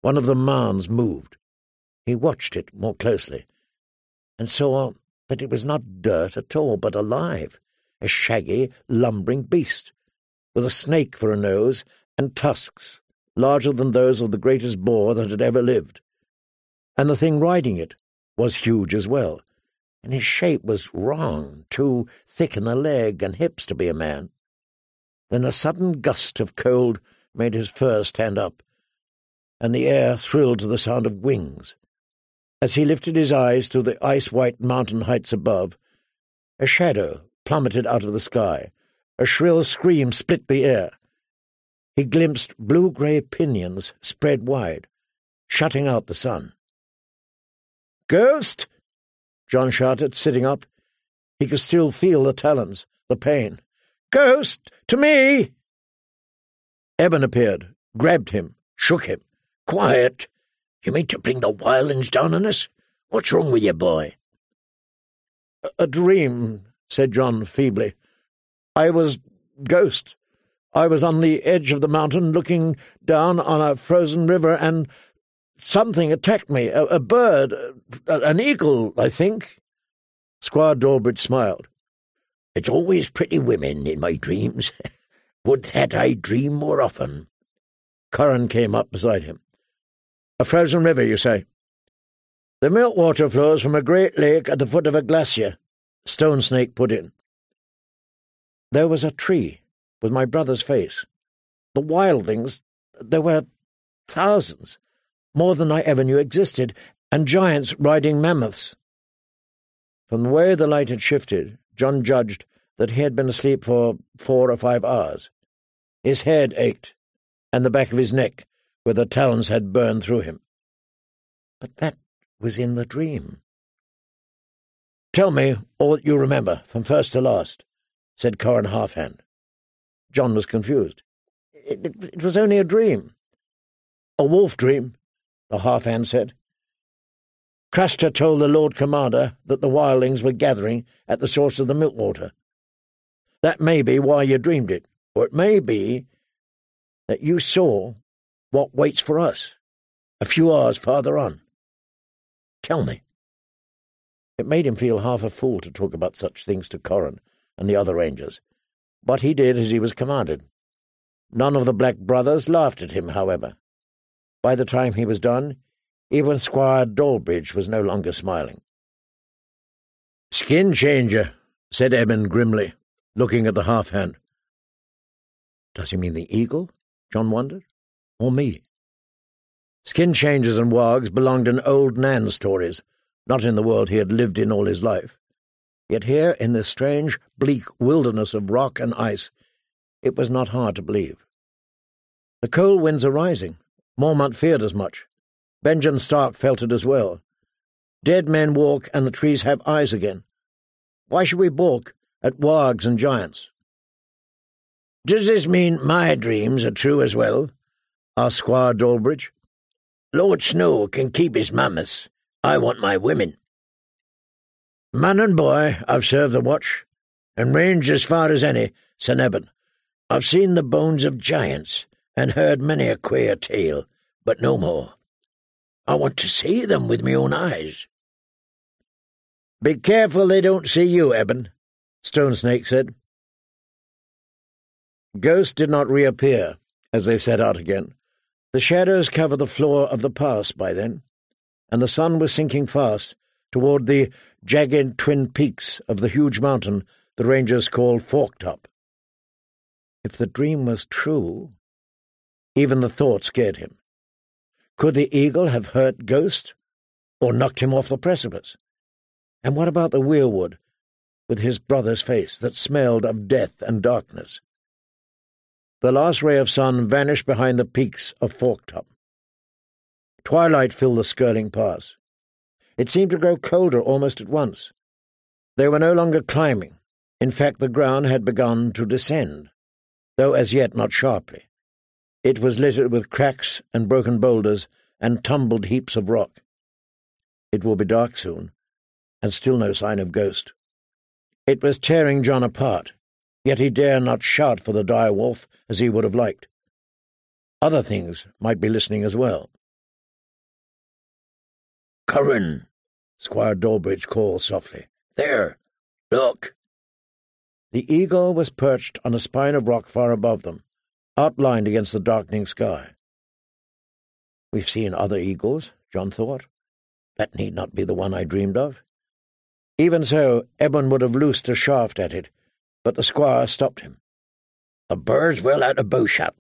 one of the mounds moved. He watched it more closely, and saw that it was not dirt at all, but alive, a shaggy, lumbering beast, with a snake for a nose and tusks larger than those of the greatest boar that had ever lived. And the thing riding it was huge as well, and his shape was wrong, too thick in the leg and hips to be a man. Then a sudden gust of cold made his fur stand up, and the air thrilled to the sound of wings. As he lifted his eyes to the ice-white mountain heights above, a shadow plummeted out of the sky. A shrill scream split the air. He glimpsed blue-grey pinions spread wide, shutting out the sun. "Ghost!" John shouted, sitting up. He could still feel the talons, the pain. "Ghost! To me!" Eben appeared, grabbed him, shook him. "Quiet! You mean to bring the wildlings down on us? What's wrong with you, boy?" A dream," said John feebly. "I was Ghost. I was on the edge of the mountain looking down on a frozen river, and something attacked me. A bird, an eagle, I think." Squire Dawlbridge smiled. "It's always pretty women in my dreams. Would that I dream more often." Curran came up beside him. "A frozen river, you say?" "The meltwater flows from a great lake at the foot of a glacier," Stone Snake put in. "There was a tree with my brother's face. The wildlings, there were thousands, more than I ever knew existed, and giants riding mammoths." From the way the light had shifted, John judged that he had been asleep for 4 or 5 hours. His head ached, and the back of his neck, where the talons had burned through him. But that was in the dream. "Tell me all that you remember, from first to last," said Curran Halfhand. John was confused. It was only a dream." "A wolf dream," the Halfhand said. "Craster told the Lord Commander that the wildlings were gathering at the source of the Milkwater. That may be why you dreamed it, or it may be that you saw what waits for us, a few hours farther on. Tell me." It made him feel half a fool to talk about such things to Curran and the other rangers, but he did as he was commanded. None of the Black Brothers laughed at him, however. By the time he was done, even Squire Dawlbridge was no longer smiling. "Skin changer," said Eben grimly, looking at the Halfhand. Does he mean the eagle? John wondered. Or me? Skin changers and wargs belonged in old Nan stories, not in the world he had lived in all his life. Yet here, in this strange, bleak wilderness of rock and ice, it was not hard to believe. The cold winds are rising. Mormont feared as much. Benjamin Stark felt it as well. Dead men walk, and the trees have eyes again. Why should we balk at wargs and giants? "Does this mean my dreams are true as well?" asked Squire Dawlbridge. "Lord Snow can keep his mammoths. I want my women." "Man and boy, I've served the watch, and ranged as far as any," said Eben. "I've seen the bones of giants, and heard many a queer tale, but no more. I want to see them with my own eyes." "Be careful they don't see you, Eben," Stone Snake said. Ghost did not reappear as they set out again. The shadows covered the floor of the pass by then, and the sun was sinking fast toward the jagged twin peaks of the huge mountain the rangers called Forktop. If the dream was true, even the thought scared him. Could the eagle have hurt Ghost, or knocked him off the precipice? And what about the weirwood, with his brother's face, that smelled of death and darkness? The last ray of sun vanished behind the peaks of Forktop. Twilight filled the skirling pass. It seemed to grow colder almost at once. They were no longer climbing. In fact, the ground had begun to descend, though as yet not sharply. It was littered with cracks and broken boulders and tumbled heaps of rock. It will be dark soon, and still no sign of Ghost. It was tearing John apart, yet he dare not shout for the dire wolf as he would have liked. Other things might be listening as well. "Curran," Squire Dawbridge called softly. "There! Look!" The eagle was perched on a spine of rock far above them, outlined against the darkening sky. "We've seen other eagles," John thought. "That need not be the one I dreamed of." Even so, Eben would have loosed a shaft at it, but the squire stopped him. "The bird's well out of bowshot."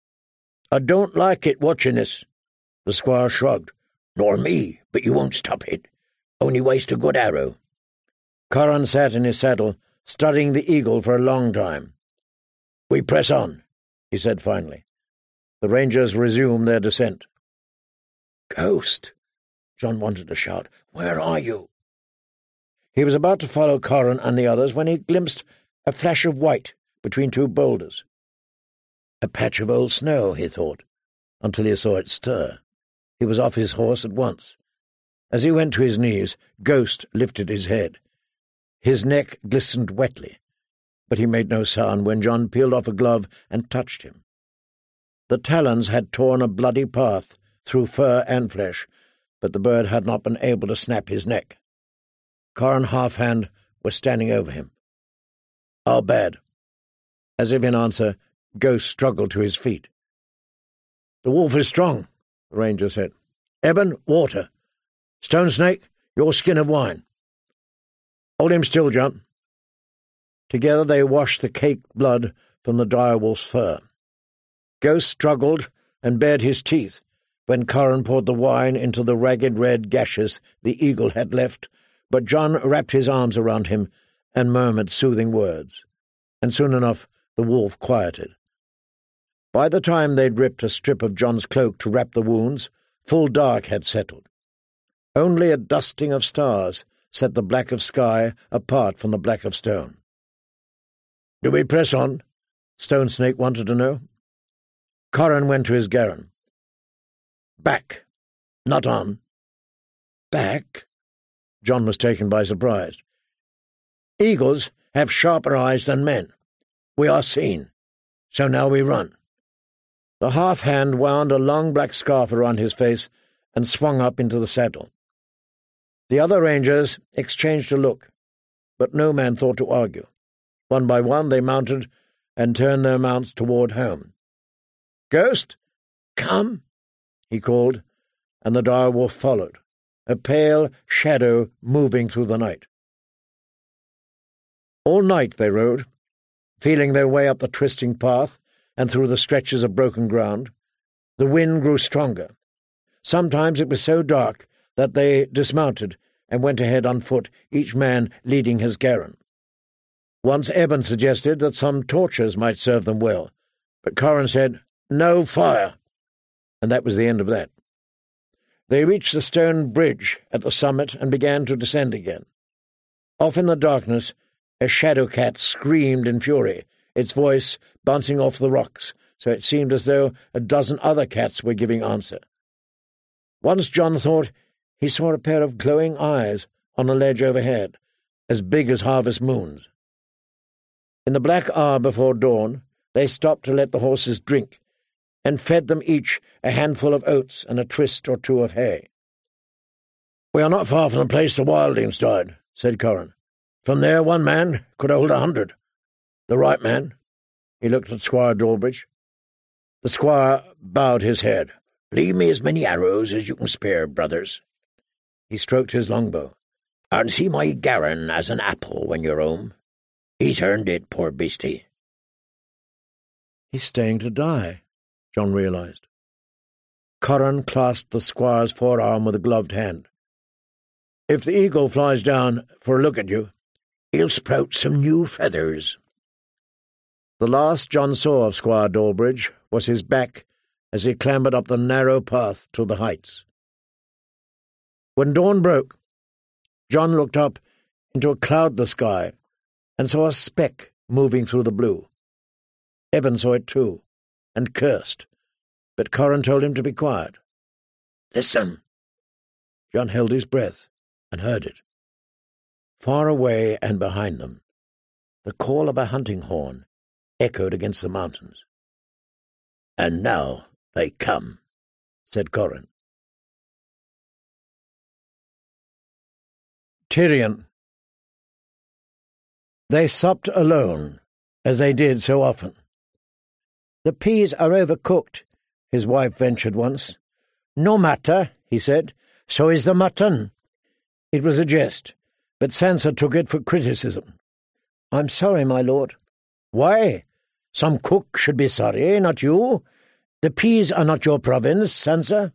"I don't like it, watching this." The squire shrugged. "Nor me, but you won't stop it. Only waste a good arrow." Curran sat in his saddle, studying the eagle for a long time. "We press on," he said finally. The rangers resumed their descent. "Ghost!" John wanted to shout. "Where are you?" He was about to follow Curran and the others when he glimpsed a flash of white between two boulders. A patch of old snow, he thought, until he saw it stir. He was off his horse at once. As he went to his knees, Ghost lifted his head. His neck glistened wetly, but he made no sound when John peeled off a glove and touched him. The talons had torn a bloody path through fur and flesh, but the bird had not been able to snap his neck. Curran Halfhand was standing over him. "How bad?" As if in answer, Ghost struggled to his feet. "The wolf is strong," the ranger said. "Eben, water. Stone Snake, your skin of wine. Hold him still, John." Together they washed the caked blood from the dire wolf's fur. Ghost struggled and bared his teeth when Curran poured the wine into the ragged red gashes the eagle had left, but John wrapped his arms around him and murmured soothing words, and soon enough the wolf quieted. By the time they'd ripped a strip of John's cloak to wrap the wounds, full dark had settled. Only a dusting of stars set the black of sky apart from the black of stone. "Do we press on?" Stone Snake wanted to know. Curran went to his garron. "Back, not on." "Back?" John was taken by surprise. "Eagles have sharper eyes than men. We are seen, so now we run." The half-hand wound a long black scarf around his face and swung up into the saddle. The other rangers exchanged a look, but no man thought to argue. One by one they mounted and turned their mounts toward home. "Ghost, come," he called, and the dire wolf followed, a pale shadow moving through the night. All night they rode, feeling their way up the twisting path and through the stretches of broken ground. The wind grew stronger. Sometimes it was so dark that they dismounted and went ahead on foot, each man leading his garron. Once Eben suggested that some torches might serve them well, but Curran said, "No fire," and that was the end of that. They reached the stone bridge at the summit and began to descend again. Off in the darkness, a shadow cat screamed in fury, its voice bouncing off the rocks, so it seemed as though a dozen other cats were giving answer. Once John thought he saw a pair of glowing eyes on a ledge overhead, as big as harvest moons. In the black hour before dawn, they stopped to let the horses drink, and fed them each a handful of oats and a twist or two of hay. "We are not far from the place the wildlings died," said Curran. "From there 1 man could hold 100. The right man." He looked at Squire Dawbridge. The squire bowed his head. "Leave me as many arrows as you can spare, brothers." He stroked his longbow. "And see my garron as an apple when you're home. He's earned it, poor beastie." "He's staying to die," John realized. Curran clasped the squire's forearm with a gloved hand. "If the eagle flies down for a look at you, he'll sprout some new feathers." The last John saw of Squire Dawbridge was his back as he clambered up the narrow path to the heights. When dawn broke, John looked up into a cloudless sky and saw a speck moving through the blue. Eben saw it too, and cursed, but Curran told him to be quiet. "Listen." John held his breath and heard it. Far away and behind them, the call of a hunting horn echoed against the mountains. "And now they come," said Curran. Tyrion. They supped alone, as they did so often. "The peas are overcooked," his wife ventured once. "No matter," he said. "So is the mutton." It was a jest, but Sansa took it for criticism. "I'm sorry, my lord." "Why? Some cook should be sorry, not you. The peas are not your province, Sansa."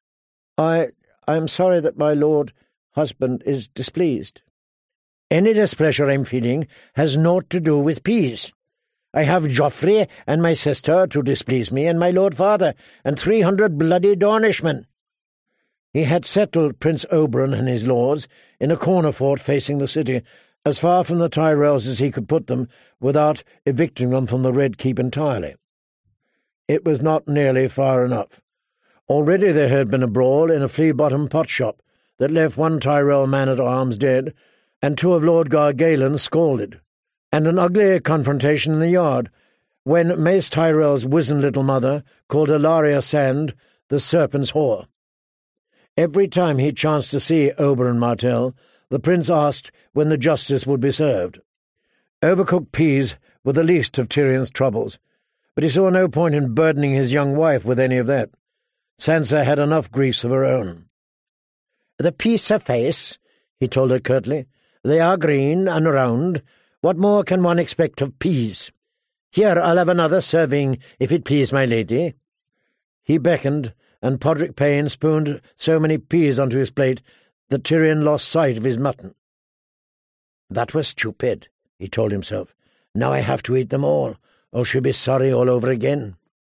I am sorry that my lord husband is displeased." "Any displeasure I'm feeling has naught to do with peas. I have Joffrey and my sister to displease me, and my lord father, and 300 bloody Dornishmen." He had settled Prince Oberyn and his lords in a corner fort facing the city, as far from the Tyrells as he could put them without evicting them from the Red Keep entirely. It was not nearly far enough. Already there had been a brawl in a flea-bottom pot-shop that left one Tyrell man-at-arms dead and 2 of Lord Gargalan scalded, and an ugly confrontation in the yard, when Mace Tyrell's wizened little mother called Ilaria Sand the serpent's whore. Every time he chanced to see Oberyn Martell, the prince asked when the justice would be served. Overcooked peas were the least of Tyrion's troubles, but he saw no point in burdening his young wife with any of that. Sansa had enough griefs of her own. "The peas suffice," he told her curtly. "They are green and round. What more can one expect of peas? Here, I'll have another serving, if it please my lady." He beckoned, and Podrick Payne spooned so many peas onto his plate that Tyrion lost sight of his mutton. "That was stupid," he told himself. "Now I have to eat them all, or she'll be sorry all over again."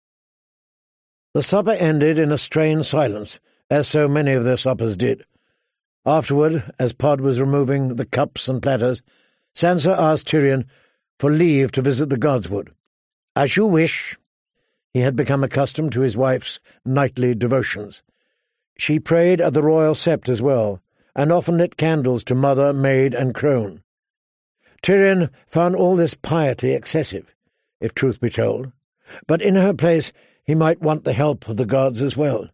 The supper ended in a strained silence, as so many of their suppers did. Afterward, as Pod was removing the cups and platters, Sansa asked Tyrion for leave to visit the Godswood. "As you wish." He had become accustomed to his wife's nightly devotions. She prayed at the royal sept as well, and often lit candles to mother, maid, and crone. Tyrion found all this piety excessive, if truth be told, but in her place he might want the help of the gods as well.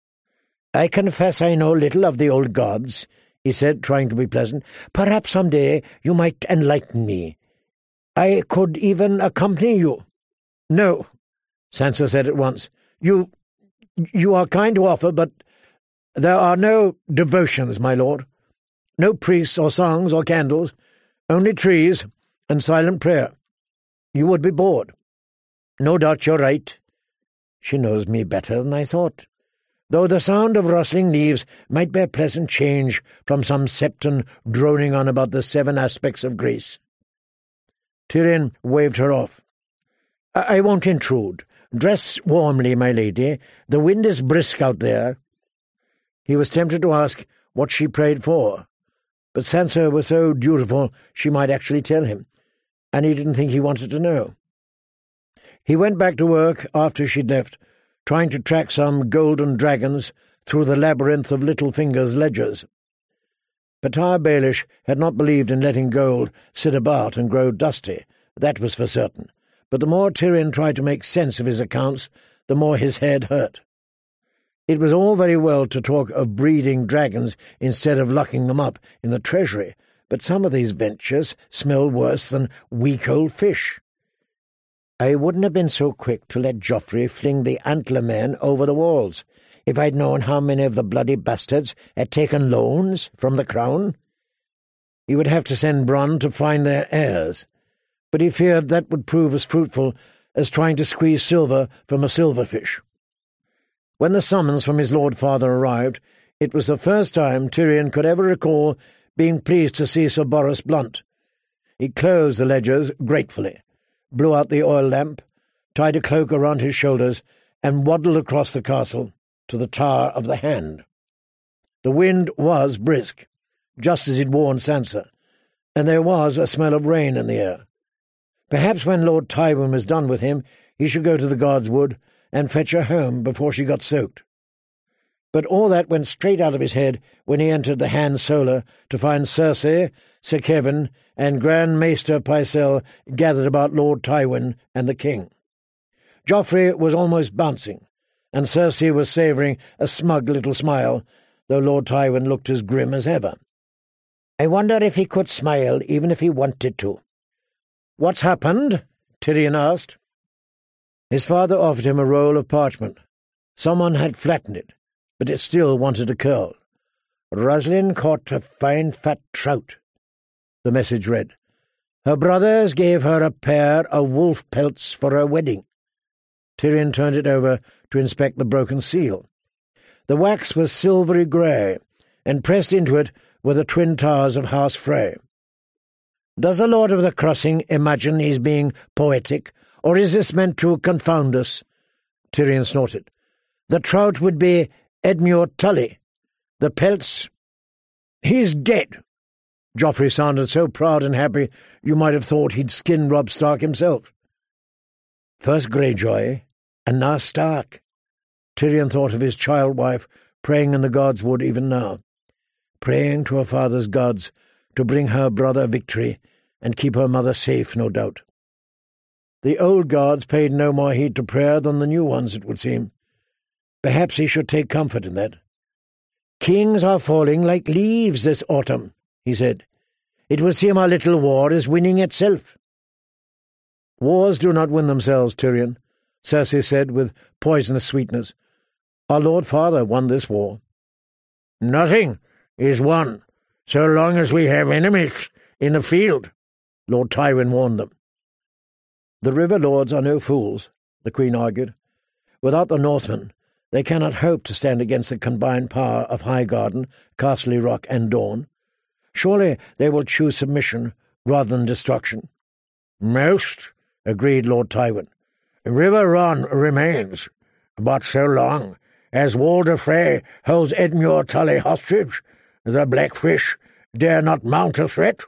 "I confess I know little of the old gods," he said, trying to be pleasant. "Perhaps some day you might enlighten me. I could even accompany you." "No," Sansa said at once. You are kind to offer, but there are no devotions, my lord. No priests or songs or candles, only trees and silent prayer. You would be bored." "No doubt you're right." She knows me better than I thought, though the sound of rustling leaves might be a pleasant change from some septon droning on about the 7 aspects of grace. Tyrion waved her off. I won't intrude. Dress warmly, my lady. The wind is brisk out there." He was tempted to ask what she prayed for, but Sansa was so dutiful she might actually tell him, and he didn't think he wanted to know. He went back to work after she'd left, trying to track some golden dragons through the labyrinth of Littlefinger's ledgers. But Tyr Baelish had not believed in letting gold sit about and grow dusty, that was for certain, but the more Tyrion tried to make sense of his accounts, the more his head hurt. It was all very well to talk of breeding dragons instead of locking them up in the treasury, but some of these ventures smelled worse than weak old fish. "I wouldn't have been so quick to let Joffrey fling the antler men over the walls, if I'd known how many of the bloody bastards had taken loans from the crown." He would have to send Bronn to find their heirs, but he feared that would prove as fruitful as trying to squeeze silver from a silverfish. When the summons from his lord father arrived, it was the first time Tyrion could ever recall being pleased to see Sir Boros Blunt. He closed the ledgers gratefully, blew out the oil lamp, tied a cloak around his shoulders, and waddled across the castle to the Tower of the Hand. The wind was brisk, just as he'd warned Sansa, and there was a smell of rain in the air. Perhaps when Lord Tywin was done with him, he should go to the Godswood and fetch her home before she got soaked. But all that went straight out of his head when he entered the Han Solo to find Cersei, Sir Kevin, and Grand Maester Pycelle gathered about Lord Tywin and the king. Joffrey was almost bouncing, and Cersei was savouring a smug little smile, though Lord Tywin looked as grim as ever. I wonder if he could smile, even if he wanted to. What's happened? Tyrion asked. His father offered him a roll of parchment. Someone had flattened it, but it still wanted a curl. Roslyn caught a fine fat trout, the message read. Her brothers gave her a pair of wolf pelts for her wedding. Tyrion turned it over to inspect the broken seal. The wax was silvery grey, and pressed into it were the twin towers of House Frey. Does the Lord of the Crossing imagine he's being poetic, or is this meant to confound us? Tyrion snorted. The trout would be Edmure Tully. The pelts— He's dead. Joffrey sounded so proud and happy you might have thought he'd skinned Robb Stark himself. First Greyjoy, and now Stark. Tyrion thought of his child wife praying in the gods' wood even now, praying to her father's gods to bring her brother victory and keep her mother safe, no doubt. The old gods paid no more heed to prayer than the new ones, it would seem. Perhaps he should take comfort in that. Kings are falling like leaves this autumn, he said. It would seem our little war is winning itself. Wars do not win themselves, Tyrion, Cersei said with poisonous sweetness. Our Lord Father won this war. Nothing is won so long as we have enemies in the field, Lord Tywin warned them. The River Lords are no fools, the Queen argued. Without the Northmen, they cannot hope to stand against the combined power of Highgarden, Castle Rock, and Dorne. Surely they will choose submission rather than destruction. Most, agreed Lord Tywin. River Run remains, but so long as Walder Frey holds Edmure Tully hostage, the Blackfish dare not mount a threat.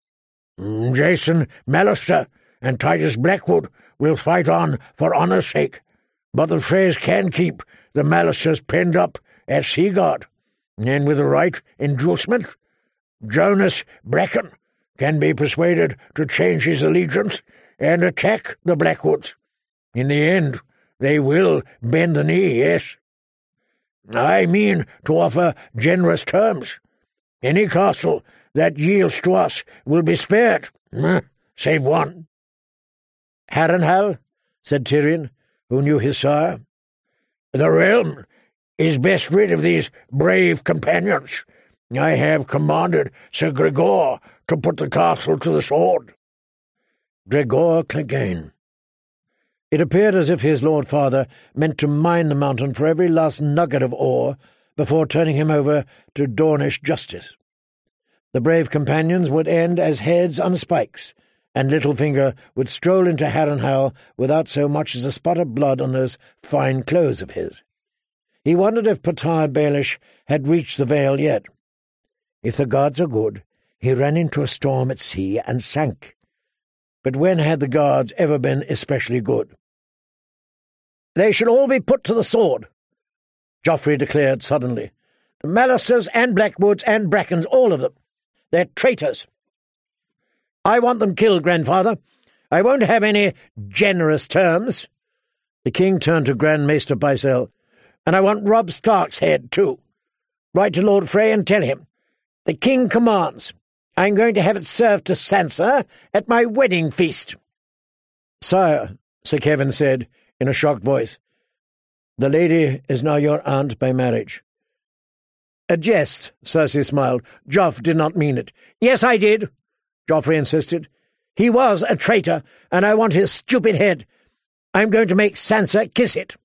Jason Mallister and Titus Blackwood will fight on for honour's sake, but the Freys can keep the Mallisters penned up at Seaguard, and with the right inducement, Jonas Bracken can be persuaded to change his allegiance and attack the Blackwoods. In the end, they will bend the knee, yes. I mean to offer generous terms. Any castle that yields to us will be spared, save one. Harrenhal, said Tyrion, who knew his sire. The realm is best rid of these brave companions. I have commanded Sir Gregor to put the castle to the sword. Gregor Clegane. It appeared as if his Lord Father meant to mine the mountain for every last nugget of ore before turning him over to Dornish justice. The brave companions would end as heads on spikes, and Littlefinger would stroll into Harrenhal without so much as a spot of blood on those fine clothes of his. He wondered if Patar Baelish had reached the Vale yet. If the gods are good, he ran into a storm at sea and sank. But when had the gods ever been especially good? They should all be put to the sword, Joffrey declared suddenly. The Mallisters and Blackwoods and Brackens, all of them. They're traitors. I want them killed, Grandfather. I won't have any generous terms. The king turned to Grand Maester Pycelle. And I want Robb Stark's head, too. Write to Lord Frey and tell him. The king commands. I'm going to have it served to Sansa at my wedding feast. Sire, Sir Kevan said in a shocked voice, the lady is now your aunt by marriage. A jest, Cersei smiled. Joff did not mean it. Yes, I did, Joffrey insisted. He was a traitor, and I want his stupid head. I'm going to make Sansa kiss it.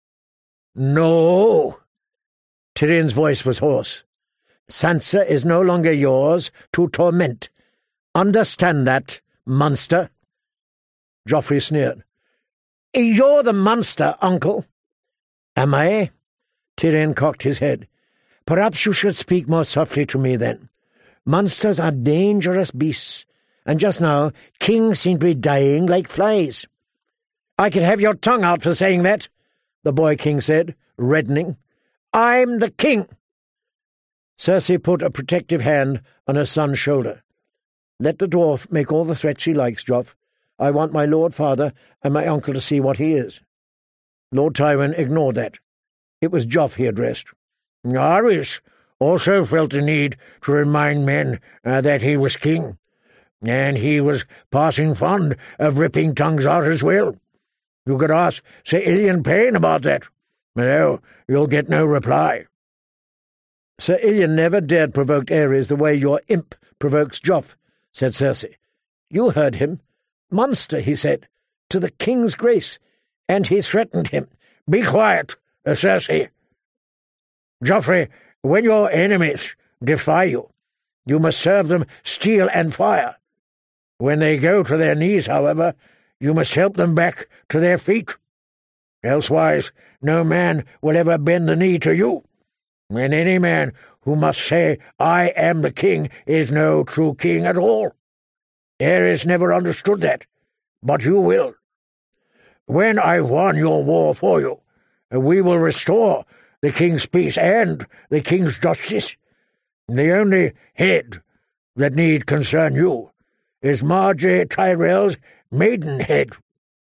No. Tyrion's voice was hoarse. Sansa is no longer yours to torment. Understand that, monster? Joffrey sneered. You're the monster, uncle. Am I? Tyrion cocked his head. Perhaps you should speak more softly to me, then. Monsters are dangerous beasts, and just now kings seem to be dying like flies. I could have your tongue out for saying that, the boy king said, reddening. I'm the king. Cersei put a protective hand on her son's shoulder. Let the dwarf make all the threats he likes, Joff. I want my Lord Father and my uncle to see what he is. Lord Tywin ignored that. It was Joff he addressed. Arys also felt the need to remind men that he was king, and he was passing fond of ripping tongues out as well. You could ask Sir Ilian Payne about that. No, you'll get no reply. Sir Ilian never dared provoke Ares the way your imp provokes Joff, said Cersei. You heard him. Monster, he said, to the king's grace, and he threatened him. Be quiet, Cersei. Joffrey, when your enemies defy you, you must serve them steel and fire. When they go to their knees, however, you must help them back to their feet. Elsewise, no man will ever bend the knee to you. And any man who must say, I am the king, is no true king at all. Ares never understood that, but you will. When I've won your war for you, we will restore the king's peace and the king's justice. The only head that need concern you is Margaery Tyrell's maidenhead.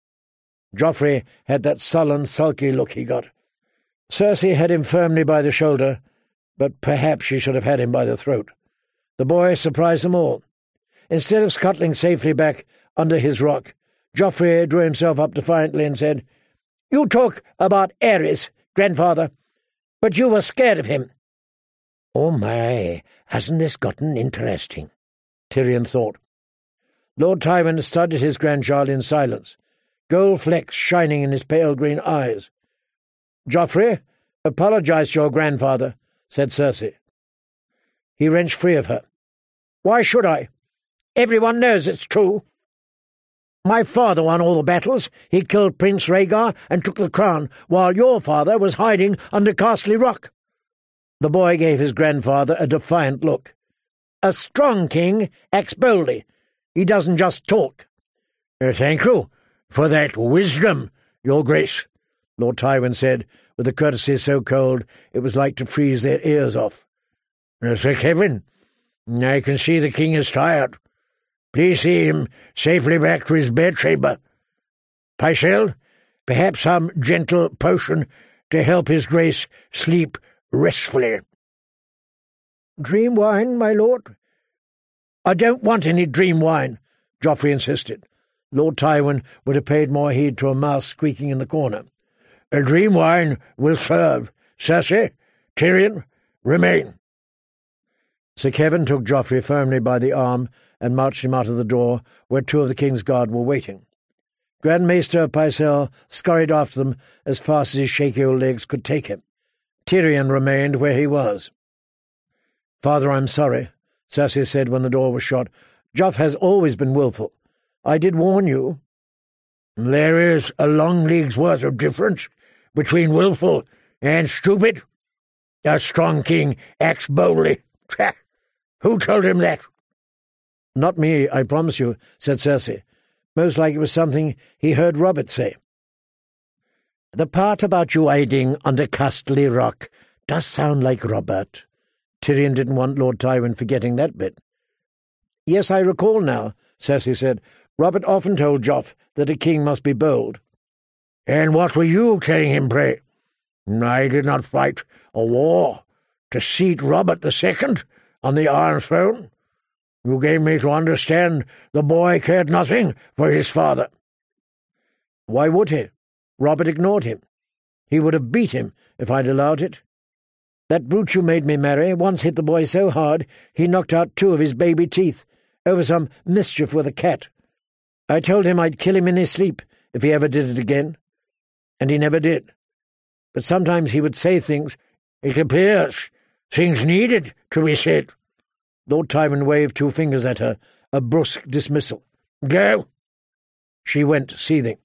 Joffrey had that sullen, sulky look he got. Cersei had him firmly by the shoulder, but perhaps she should have had him by the throat. The boy surprised them all. Instead of scuttling safely back under his rock, Joffrey drew himself up defiantly and said, You talk about Ares, grandfather, but you were scared of him. Oh my, hasn't this gotten interesting? Tyrion thought. Lord Tywin studied his grandchild in silence, gold flecks shining in his pale green eyes. Joffrey, apologize to your grandfather, said Cersei. He wrenched free of her. Why should I? Everyone knows it's true. My father won all the battles. He killed Prince Rhaegar and took the crown, while your father was hiding under Castle Rock. The boy gave his grandfather a defiant look. A strong king acts boldly. He doesn't just talk. Thank you for that wisdom, your grace, Lord Tywin said, with a courtesy so cold it was like to freeze their ears off. Sir Kevin, I can see the king is tired. Please see him safely back to his bedchamber. Pycelle, perhaps some gentle potion to help his grace sleep restfully. Dream wine, my lord? I don't want any dream wine, Joffrey insisted. Lord Tywin would have paid more heed to a mouse squeaking in the corner. A dream wine will serve. Cersei, Tyrion, remain. Sir Kevin took Joffrey firmly by the arm and marched him out of the door, where two of the king's guard were waiting. Grand Maester Pycelle scurried after them as fast as his shaky old legs could take him. Tyrion remained where he was. Father, I'm sorry, Cersei said when the door was shut. Joff has always been wilful. I did warn you. There is a long league's worth of difference between wilful and stupid. A strong king acts boldly. Who told him that? Not me, I promise you, said Cersei. Most like it was something he heard Robert say. The part about you hiding under Castle Rock does sound like Robert. Tyrion didn't want Lord Tywin forgetting that bit. Yes, I recall now, Cersei said. Robert often told Joff that a king must be bold. And what were you telling him, pray? I did not fight a war to seat Robert II on the Iron Throne. You gave me to understand the boy cared nothing for his father. Why would he? Robert ignored him. He would have beat him if I'd allowed it. That brute you made me marry once hit the boy so hard he knocked out 2 of his baby teeth over some mischief with a cat. I told him I'd kill him in his sleep if he ever did it again. And he never did. But sometimes he would say things. It appears things needed to be said. Lord Tywin waved 2 fingers at her, a brusque dismissal. Go! She went, seething.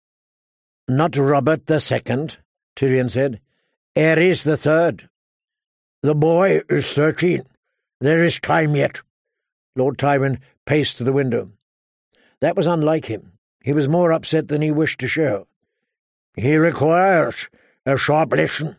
Not Robert II, Tyrion said. Ares III. The boy is 13. There is time yet. Lord Tywin paced to the window. That was unlike him. He was more upset than he wished to show. He requires a sharp lesson.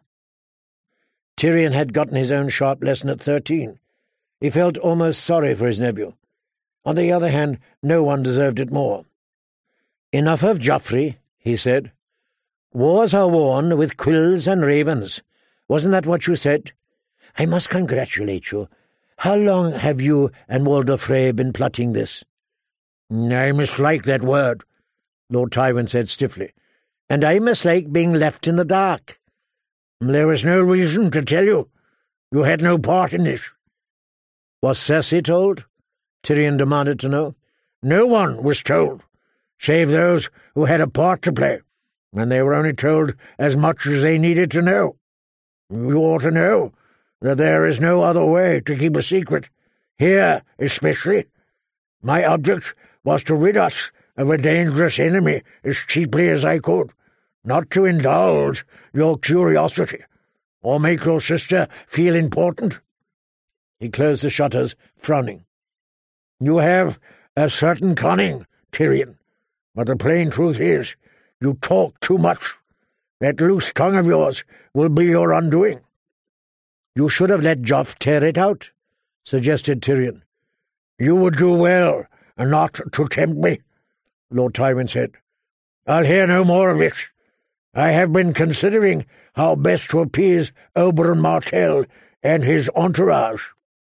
Tyrion had gotten his own sharp lesson at 13. He felt almost sorry for his nephew. On the other hand, no one deserved it more. Enough of Joffrey, he said. Wars are won with quills and ravens. Wasn't that what you said? I must congratulate you. How long have you and Walder Frey been plotting this?" "I mislike that word," Lord Tywin said stiffly. "And I mislike being left in the dark." "There was no reason to tell you. You had no part in this." "Was Cersei told?" Tyrion demanded to know. "No one was told, save those who had a part to play, and they were only told as much as they needed to know. You ought to know that there is no other way to keep a secret, here especially. My object was to rid us of a dangerous enemy as cheaply as I could, not to indulge your curiosity, or make your sister feel important." He closed the shutters, frowning. "You have a certain cunning, Tyrion, but the plain truth is, you talk too much. That loose tongue of yours will be your undoing." "You should have let Joff tear it out," suggested Tyrion. "You would do well not to tempt me," Lord Tywin said. "I'll hear no more of it. I have been considering how best to appease Oberyn Martell and his entourage."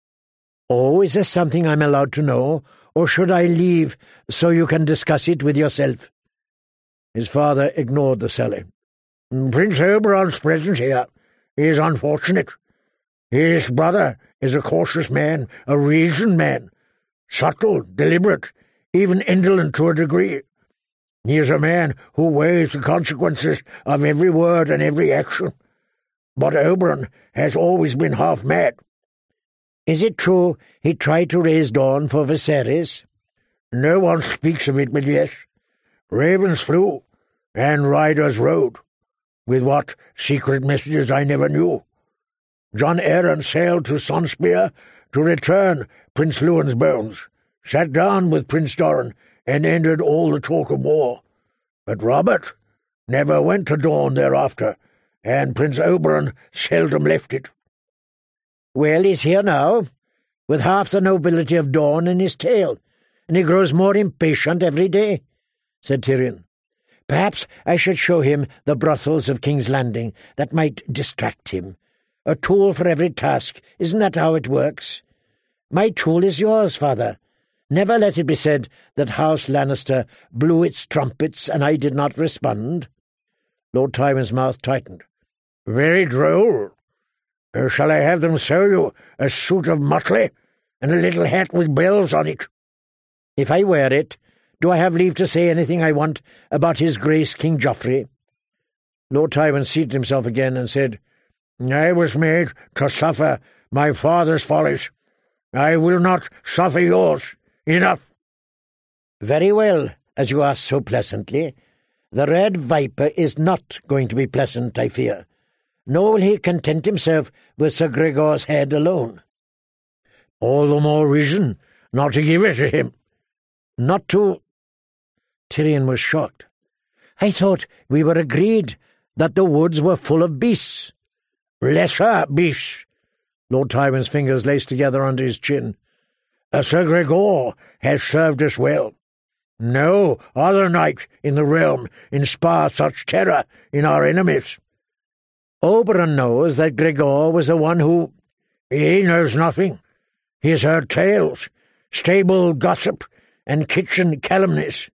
"Oh, is this something I'm allowed to know, or should I leave so you can discuss it with yourself?" His father ignored the sally. "Prince Oberyn's presence here is unfortunate. His brother is a cautious man, a reasoned man, subtle, deliberate, even indolent to a degree. He is a man who weighs the consequences of every word and every action. But Oberyn has always been half mad." "Is it true he tried to raise Dorne for Viserys?" "No one speaks of it, but yes. Ravens flew, and riders rode. With what secret messages I never knew. Jon Arryn sailed to Sunspear to return Prince Lewin's bones, sat down with Prince Doran, and ended all the talk of war. But Robert never went to Dorne thereafter, and Prince Oberyn seldom left it." "Well, he's here now, with half the nobility of Dorne in his tail, and he grows more impatient every day," said Tyrion. "Perhaps I should show him the brothels of King's Landing. That might distract him. A tool for every task, isn't that how it works? My tool is yours, father. Never let it be said that House Lannister blew its trumpets and I did not respond." Lord Tywin's mouth tightened. "Very droll. Shall I have them sew you a suit of motley and a little hat with bells on it?" "If I wear it, do I have leave to say anything I want about His Grace King Joffrey?" Lord Tywin seated himself again and said, "I was made to suffer my father's follies. I will not suffer yours. Enough." "Very well, as you ask so pleasantly. The Red Viper is not going to be pleasant, I fear. Nor will he content himself with Sir Gregor's head alone." "All the more reason not to give it to him." "Not to—" Tyrion was shocked. "I thought we were agreed that the woods were full of beasts." "Lesser beasts." Lord Tywin's fingers laced together under his chin. "Sir Gregor has served us well. No other knight in the realm inspires such terror in our enemies." "Oberyn knows that Gregor was the one who—" "He knows nothing. He has heard tales, stable gossip, and kitchen calumnies.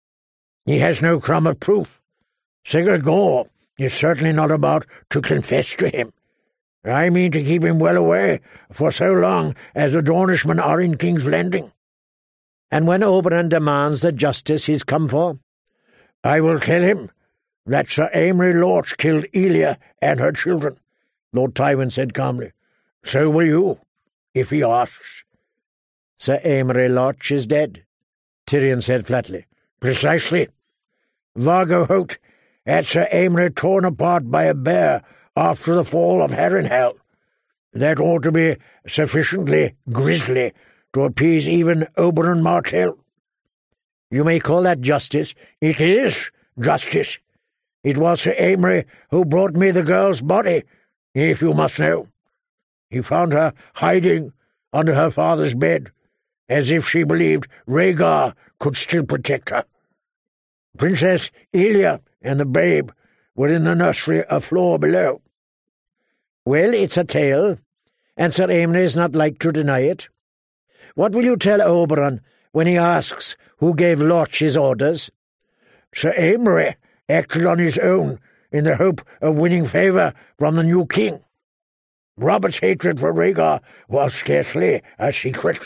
He has no crumb of proof. Sir Gregor is certainly not about to confess to him. I mean to keep him well away for so long as the Dornishmen are in King's Landing." "And when Oberyn demands the justice he's come for?" "I will tell him that Sir Amory Lorch killed Elia and her children," Lord Tywin said calmly. "So will you, if he asks." "Sir Amory Lorch is dead," Tyrion said flatly. "Precisely. Vargo Hoat had Sir Amory torn apart by a bear after the fall of Harrenhal. That ought to be sufficiently grisly to appease even Oberyn Martell." "You may call that justice." "It is justice. It was Sir Amory who brought me the girl's body, if you must know. He found her hiding under her father's bed, as if she believed Rhaegar could still protect her. Princess Elia and the babe were in the nursery a floor below." "Well, it's a tale. and Sir Amory is not like to deny it. What will you tell Oberon when he asks who gave Loch his orders?" "Sir Amory acted on his own in the hope of winning favour from the new king. Robert's hatred for Rhaegar was scarcely a secret."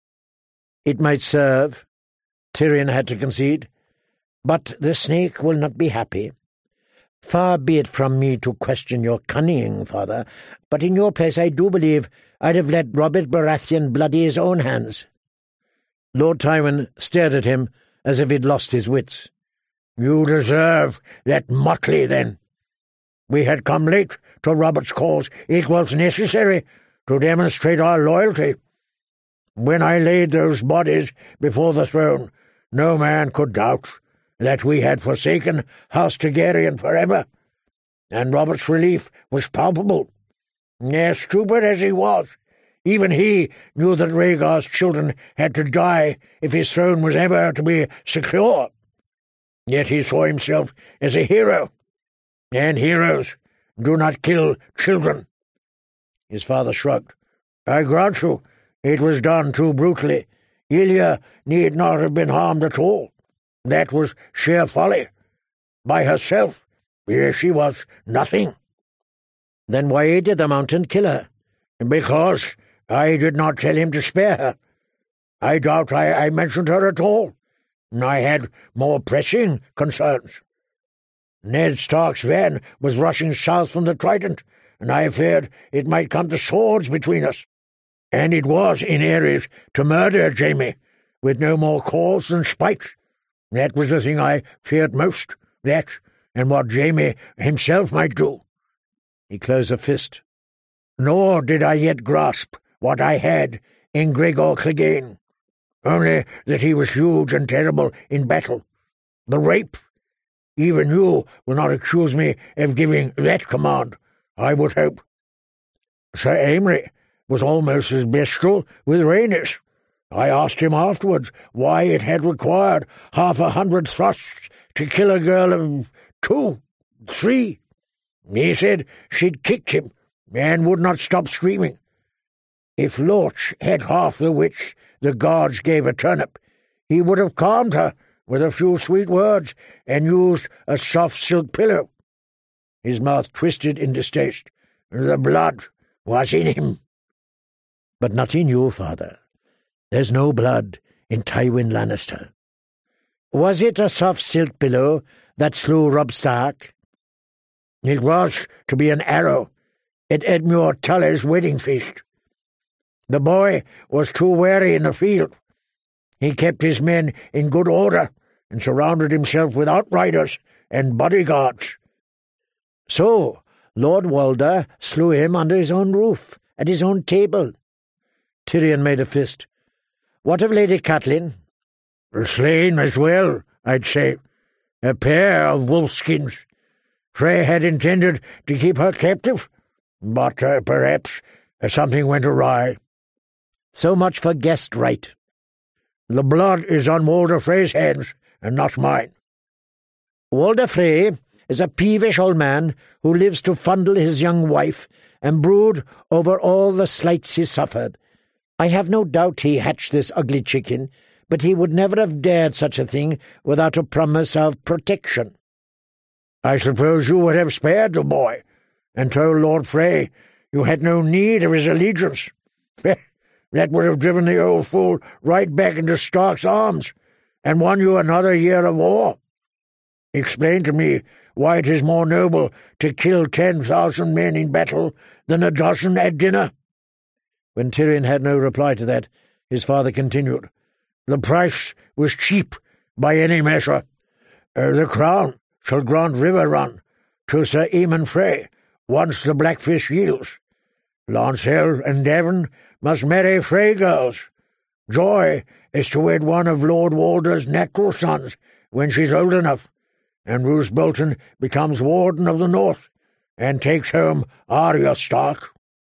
"It might serve," Tyrion had to concede. "But the snake will not be happy. Far be it from me to question your cunning, father, but in your place I do believe I'd have let Robert Baratheon bloody his own hands." Lord Tywin stared at him as if he'd lost his wits. "You deserve that motley, then. We had come late to Robert's cause. It was necessary to demonstrate our loyalty. When I laid those bodies before the throne, no man could doubt that we had forsaken House Targaryen forever, and Robert's relief was palpable. As stupid as he was, even he knew that Rhaegar's children had to die if his throne was ever to be secure. Yet he saw himself as a hero, and heroes do not kill children." His father shrugged. "I grant you, it was done too brutally. Ilya need not have been harmed at all. That was sheer folly. By herself, she was nothing." "Then why did the Mountain kill her?" "Because I did not tell him to spare her. I doubt I mentioned her at all. I had more pressing concerns. Ned Stark's van was rushing south from the Trident, and I feared it might come to swords between us. And it was in Aerys to murder Jaime, with no more cause than spite. That was the thing I feared most, that and what Jaime himself might do." He closed a fist. "Nor did I yet grasp what I had in Gregor Clegane, only that he was huge and terrible in battle. The rape. Even you will not accuse me of giving that command, I would hope. Sir Amory was almost as bestial with Rhaenys. I asked him afterwards why it had required 100 thrusts to kill a girl of 2, 3. He said she'd kicked him and would not stop screaming. If Loch had half the wits the gods gave a turnip, he would have calmed her with a few sweet words and used a soft silk pillow." His mouth twisted in distaste. "The blood was in him." "But not in you, father. There's no blood in Tywin Lannister. Was it a soft silk pillow that slew Robb Stark?" "It was to be an arrow at Edmure Tully's wedding feast. The boy was too wary in the field. He kept his men in good order and surrounded himself with outriders and bodyguards." "So Lord Walder slew him under his own roof, at his own table." Tyrion made a fist. "What of Lady Catelyn?" "Slain as well, I'd say. A pair of wolfskins. Frey had intended to keep her captive, but perhaps something went awry." "So much for guest right." "The blood is on Walder Frey's hands, and not mine." "Walder Frey is a peevish old man who lives to fondle his young wife and brood over all the slights he suffered. I have no doubt he hatched this ugly chicken, but he would never have dared such a thing without a promise of protection." "I suppose you would have spared the boy, and told Lord Frey you had no need of his allegiance. That would have driven the old fool right back into Stark's arms, and won you another year of war. Explain to me why it is more noble to kill 10,000 men in battle than a dozen at dinner." When Tyrion had no reply to that, his father continued, "The price was cheap by any measure. The crown shall grant Riverrun to Sir Aemon Frey once the Blackfish yields. Lancel and Devon must marry Frey girls. Joy is to wed one of Lord Walder's natural sons when she's old enough, and Roose Bolton becomes Warden of the North and takes home Arya Stark."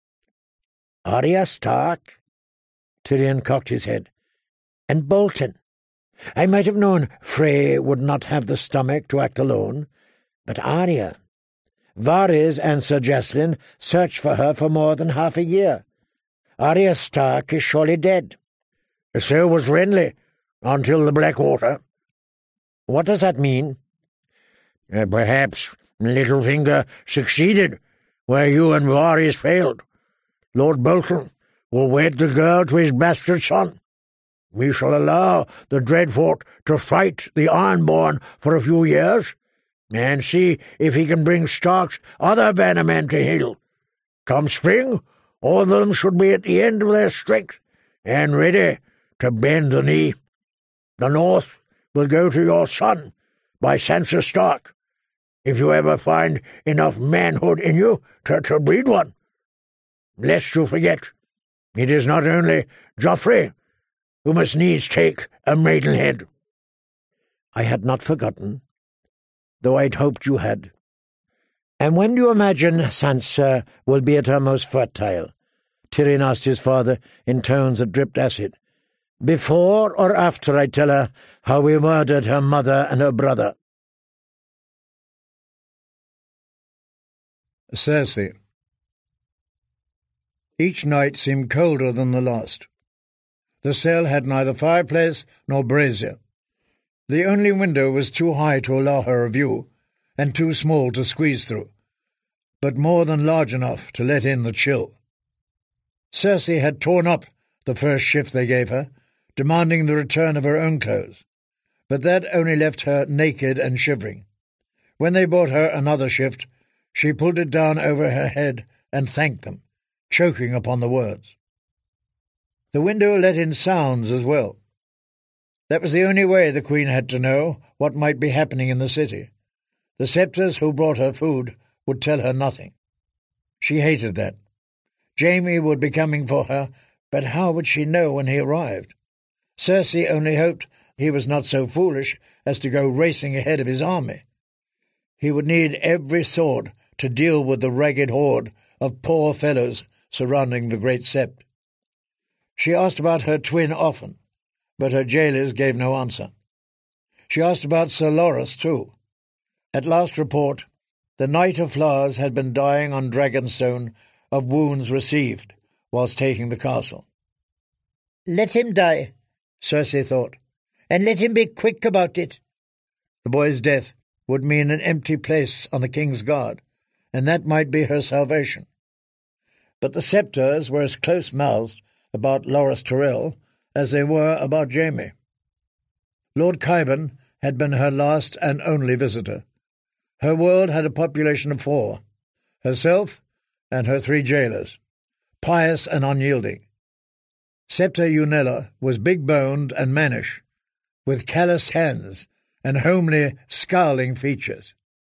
"Arya Stark?" Tyrion cocked his head. "And Bolton? I might have known Frey would not have the stomach to act alone, but Arya— Varys and Sir Jacelyn searched for her for more than half a year. Arya Stark is surely dead. So was Renly, until the Blackwater. What does that mean? Perhaps Littlefinger succeeded where you and Varys failed. Lord Bolton will wed the girl to his bastard son. We shall allow the Dreadfort to fight the Ironborn for a few years, and see if he can bring Stark's other bannermen to heel. Come spring, all of them should be at the end of their strength, and ready to bend the knee. The North will go to your son by Sansa Stark, if you ever find enough manhood in you to breed one. Lest you forget, it is not only Joffrey who must needs take a maidenhead. I had not forgotten, though I'd hoped you had. And when do you imagine Sansa will be at her most fertile? Tyrion asked his father in tones that dripped acid. Before or after I tell her how we murdered her mother and her brother? Cersei. Each night seemed colder than the last. The cell had neither fireplace nor brazier. The only window was too high to allow her a view, and too small to squeeze through, but more than large enough to let in the chill. Cersei had torn up the first shift they gave her, demanding the return of her own clothes, but that only left her naked and shivering. When they brought her another shift, she pulled it down over her head and thanked them, choking upon the words. The window let in sounds as well. That was the only way the Queen had to know what might be happening in the city. The Septors who brought her food would tell her nothing. She hated that. Jaime would be coming for her, but how would she know when he arrived? Cersei only hoped he was not so foolish as to go racing ahead of his army. He would need every sword to deal with the ragged horde of poor fellows surrounding the great sept. She asked about her twin often, but her jailers gave no answer. She asked about Sir Loras too. At last report, the Knight of Flowers had been dying on Dragonstone of wounds received whilst taking the castle. "Let him die," Cersei thought, "and let him be quick about it." The boy's death would mean an empty place on the King's Guard, and that might be her salvation. But the Septors were as close-mouthed about Loras Tyrell as they were about Jaime. Lord Qyburn had been her last and only visitor. Her world had a population of 4, herself and her 3 jailers, pious and unyielding. Septa Unella was big-boned and mannish, with callous hands and homely, scowling features.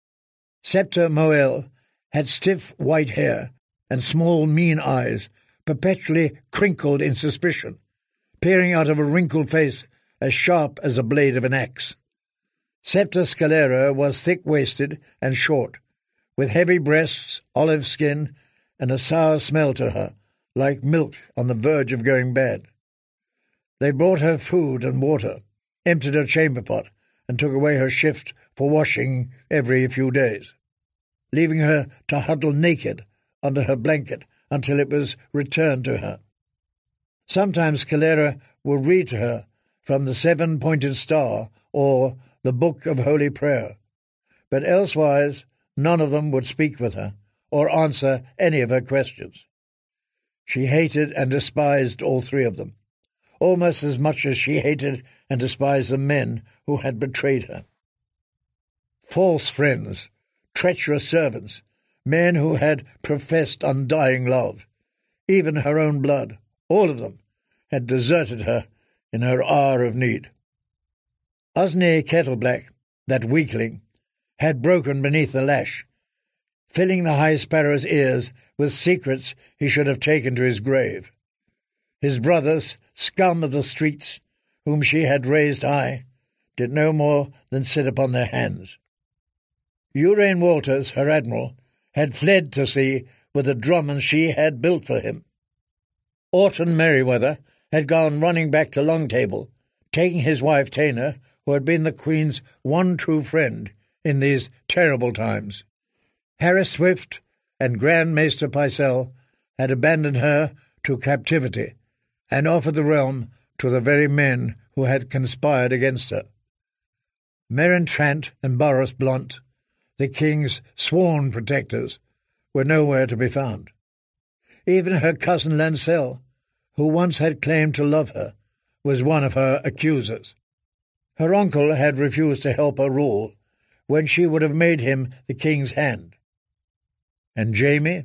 Septa Moel had stiff white hair and small, mean eyes, perpetually crinkled in suspicion, peering out of a wrinkled face as sharp as a blade of an axe. Septa Scalera was thick-waisted and short, with heavy breasts, olive skin, and a sour smell to her, like milk on the verge of going bad. They brought her food and water, emptied her chamber pot, and took away her shift for washing every few days, leaving her to huddle naked under her blanket until it was returned to her. Sometimes Calera would read to her from the 7-pointed star or the Book of Holy Prayer, but elsewise none of them would speak with her or answer any of her questions. She hated and despised all 3 of them, almost as much as she hated and despised the men who had betrayed her. False friends, treacherous servants, men who had professed undying love, even her own blood, all of them, had deserted her in her hour of need. Osney Kettleblack, that weakling, had broken beneath the lash, filling the High Sparrow's ears with secrets he should have taken to his grave. His brothers, scum of the streets, whom she had raised high, did no more than sit upon their hands. Urain Walters, her admiral, had fled to sea with the Drummonds she had built for him. Orton Merryweather had gone running back to Longtable, taking his wife Taina, who had been the Queen's one true friend in these terrible times. Harris Swift and Grand Maester Pycelle had abandoned her to captivity and offered the realm to the very men who had conspired against her. Meryn Trant and Boris Blount, the king's sworn protectors, were nowhere to be found. Even her cousin Lancel, who once had claimed to love her, was one of her accusers. Her uncle had refused to help her rule when she would have made him the king's hand. And Jaime?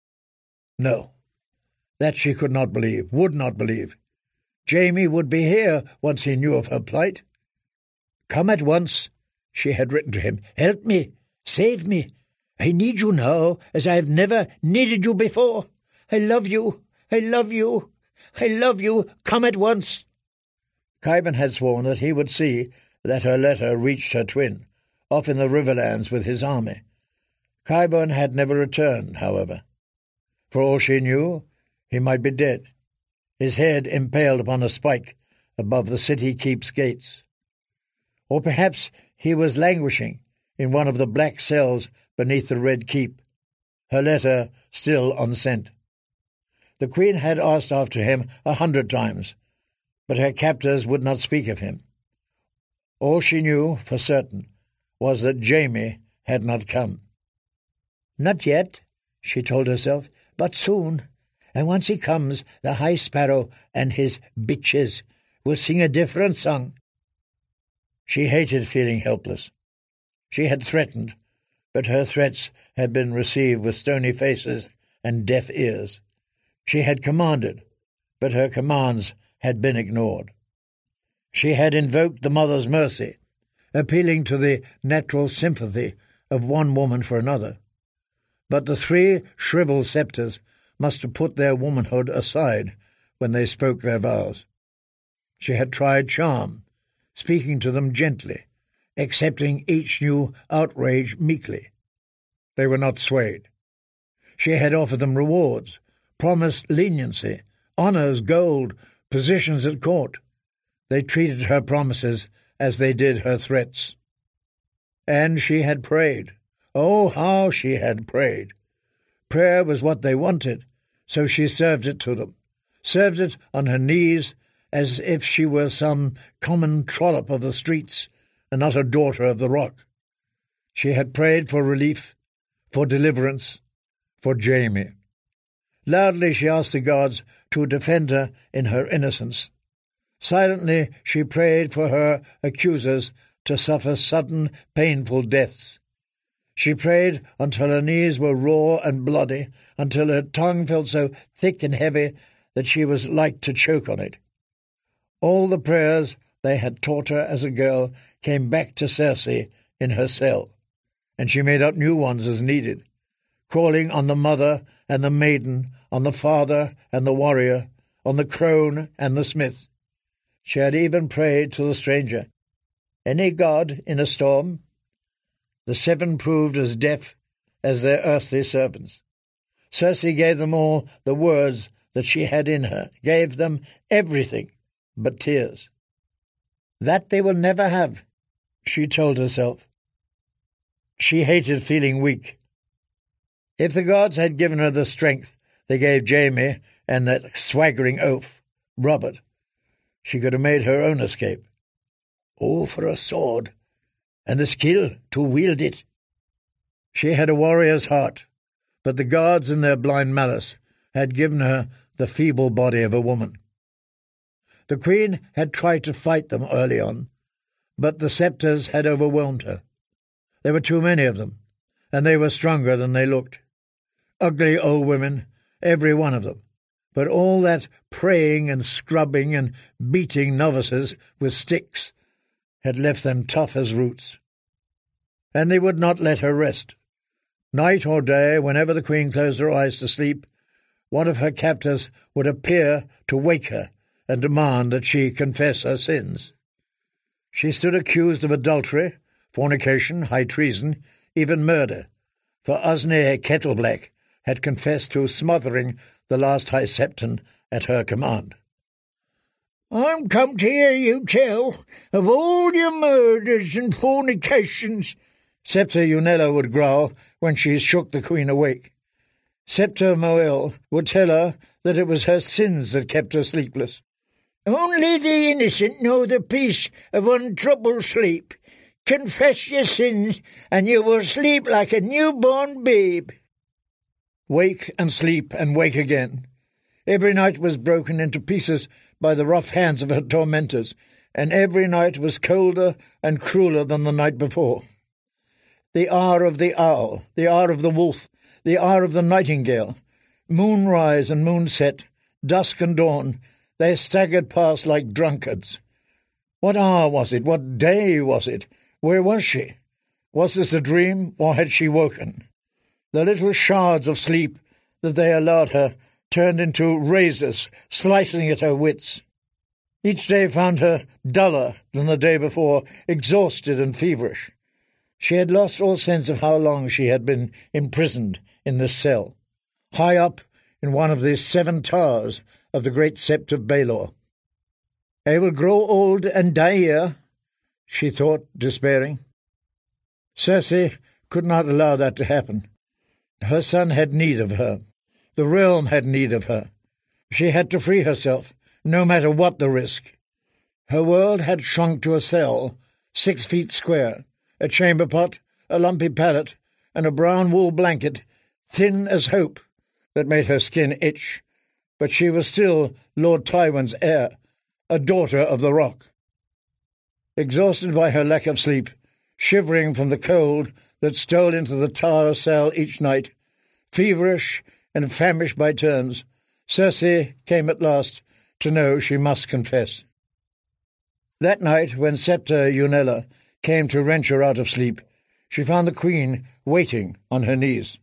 No, that she could not believe, would not believe. Jaime would be here once he knew of her plight. "Come at once," she had written to him. "Help me, save me. I need you now as I have never needed you before. I love you, I love you, I love you. Come at once." Qyburn had sworn that he would see that her letter reached her twin, off in the Riverlands with his army. Qyburn had never returned, however. For all she knew, he might be dead, his head impaled upon a spike above the city keep's gates. Or perhaps he was languishing in one of the black cells beneath the Red Keep, her letter still unsent. The Queen had asked after him 100 times, but her captors would not speak of him. All she knew for certain was that Jaime had not come. "Not yet," she told herself, "but soon, and once he comes, the High Sparrow and his bitches will sing a different song." She hated feeling helpless. She had threatened, but her threats had been received with stony faces and deaf ears. She had commanded, but her commands had been ignored. She had invoked the mother's mercy, appealing to the natural sympathy of one woman for another. But the 3 shriveled sceptres must have put their womanhood aside when they spoke their vows. She had tried charm, speaking to them gently, accepting each new outrage meekly. They were not swayed. She had offered them rewards, promised leniency, honours, gold, positions at court. They treated her promises as they did her threats. And she had prayed. Oh, how she had prayed! Prayer was what they wanted, so she served it to them, served it on her knees as if she were some common trollop of the streets and not a daughter of the rock. She had prayed for relief, for deliverance, for Jaime. Loudly she asked the gods to defend her in her innocence. Silently she prayed for her accusers to suffer sudden, painful deaths. She prayed until her knees were raw and bloody, until her tongue felt so thick and heavy that she was like to choke on it. All the prayers they had taught her as a girl came back to Cersei in her cell, and she made up new ones as needed, calling on the mother and the maiden, on the father and the warrior, on the crone and the smith. She had even prayed to the stranger. Any god in a storm? The 7 proved as deaf as their earthly servants. Cersei gave them all the words that she had in her, gave them everything but tears. That they will never have, she told herself. She hated feeling weak. If the gods had given her the strength they gave Jaime and that swaggering oaf, Robert, she could have made her own escape. Oh, for a sword, and the skill to wield it. She had a warrior's heart, but the gods in their blind malice had given her the feeble body of a woman. The Queen had tried to fight them early on, but the sceptres had overwhelmed her. There were too many of them, and they were stronger than they looked. Ugly old women, every one of them, but all that praying and scrubbing and beating novices with sticks had left them tough as roots. And they would not let her rest. Night or day, whenever the Queen closed her eyes to sleep, one of her captors would appear to wake her and demand that she confess her sins. She stood accused of adultery, fornication, high treason, even murder, for Osney Kettleblack had confessed to smothering the last High Septon at her command. "I'm come to hear you tell of all your murders and fornications," Septa Unella would growl when she shook the Queen awake. Septa Moel would tell her that it was her sins that kept her sleepless. Only the innocent know the peace of untroubled sleep. Confess your sins, and you will sleep like a newborn babe. Wake and sleep and wake again. Every night was broken into pieces by the rough hands of her tormentors, and every night was colder and crueler than the night before. The hour of the owl, the hour of the wolf, the hour of the nightingale, moonrise and moonset, dusk and dawn, they staggered past like drunkards. What hour was it? What day was it? Where was she? Was this a dream, or had she woken? The little shards of sleep that they allowed her turned into razors, slicing at her wits. Each day found her duller than the day before, exhausted and feverish. She had lost all sense of how long she had been imprisoned in this cell, high up in one of the 7 towers of the great sept of Baelor. I will grow old and die here, she thought, despairing. Circe could not allow that to happen. Her son had need of her. The realm had need of her. She had to free herself, no matter what the risk. Her world had shrunk to a cell, 6 feet square, a chamber pot, a lumpy pallet, and a brown wool blanket, thin as hope, that made her skin itch. But she was still Lord Tywin's heir, a daughter of the Rock. Exhausted by her lack of sleep, shivering from the cold that stole into the tower cell each night, feverish and famished by turns, Circe came at last to know she must confess. That night, when Septa Unella came to wrench her out of sleep, she found the queen waiting on her knees.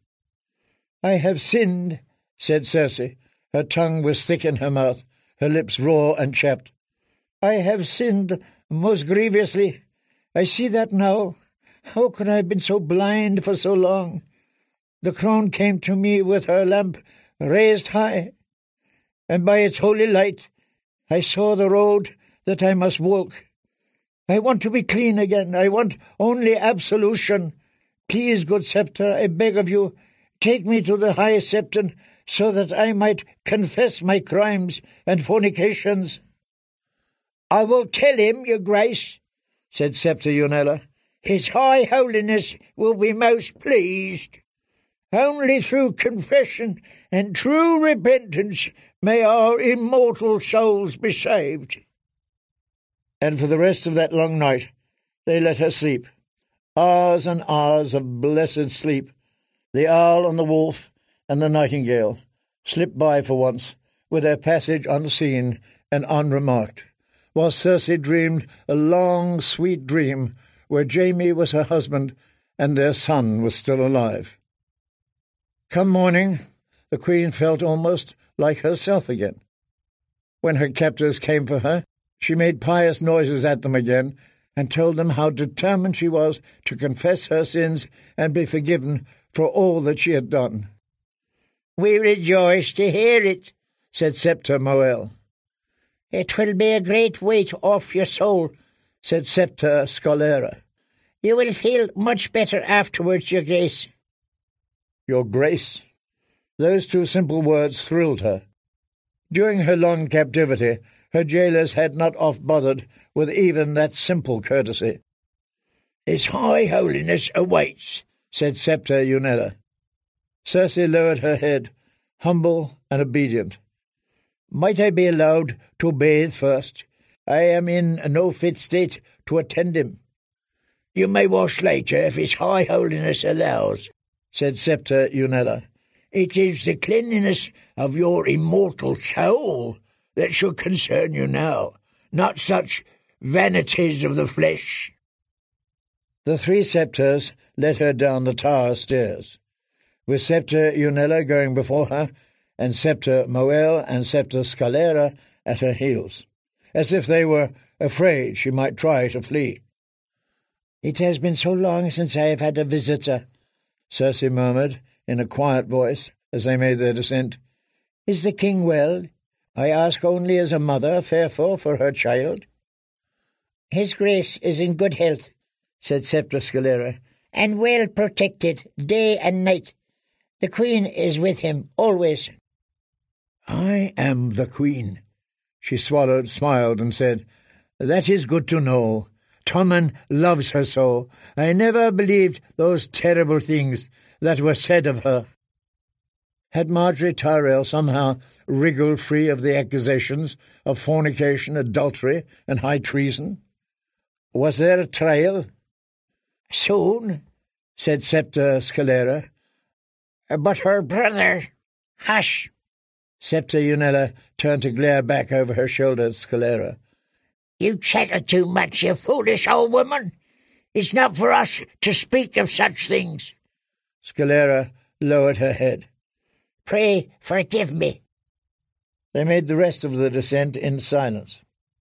"I have sinned," said Circe. Her tongue was thick in her mouth, her lips raw and chapped. "I have sinned most grievously. I see that now. How could I have been so blind for so long? The crone came to me with her lamp raised high, and by its holy light I saw the road that I must walk. I want to be clean again. I want only absolution. Please, good Septa, I beg of you, take me to the High Septon, so that I might confess my crimes and fornications." "I will tell him, your grace," said Septa Unella. "His High Holiness will be most pleased. Only through confession and true repentance may our immortal souls be saved." And for the rest of that long night they let her sleep, hours and hours of blessed sleep. The owl and the wolf and the nightingale slipped by for once, with their passage unseen and unremarked, while Circe dreamed a long, sweet dream where Jaime was her husband and their son was still alive. Come morning, the queen felt almost like herself again. When her captors came for her, she made pious noises at them again, and told them how determined she was to confess her sins and be forgiven for all that she had done. "We rejoice to hear it," said Septa Moel. "It will be a great weight off your soul," said Septa Scalera. "You will feel much better afterwards, your grace." Your grace? Those 2 simple words thrilled her. During her long captivity, her jailers had not oft bothered with even that simple courtesy. "His High Holiness awaits," said Septa Unella. Circe lowered her head, humble and obedient. "Might I be allowed to bathe first? I am in no fit state to attend him." "You may wash later if His High Holiness allows," said Septa Unella. "It is the cleanliness of your immortal soul that should concern you now, not such vanities of the flesh." The 3 Septas led her down the tower stairs, with Septa Unella going before her, and Septa Moel and Septa Scalera at her heels, as if they were afraid she might try to flee. "It has been so long since I have had a visitor," Circe murmured in a quiet voice as they made their descent. "Is the king well? I ask only as a mother fearful for her child." "His grace is in good health," said Septa Scalera, "and well protected day and night. The Queen is with him, always. I am the Queen. She swallowed, smiled, and said, That is good to know. Tommen loves her so. I never believed those terrible things that were said of her. Had Marjorie Tyrrell somehow wriggled free of the accusations of fornication, adultery, and high treason? Was there a trial? Soon, said Septa Scalera. But her brother— Hush! Septa Unella turned to glare back over her shoulder at Scalera. You chatter too much, you foolish old woman. It's not for us to speak of such things. Scalera lowered her head. Pray forgive me. They made the rest of the descent in silence.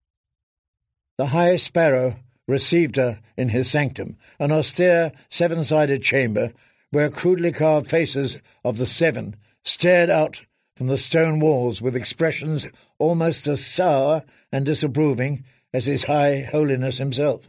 The High Sparrow received her in his sanctum, an austere seven-sided chamber where crudely carved faces of the seven stared out from the stone walls with expressions almost as sour and disapproving as His High Holiness himself.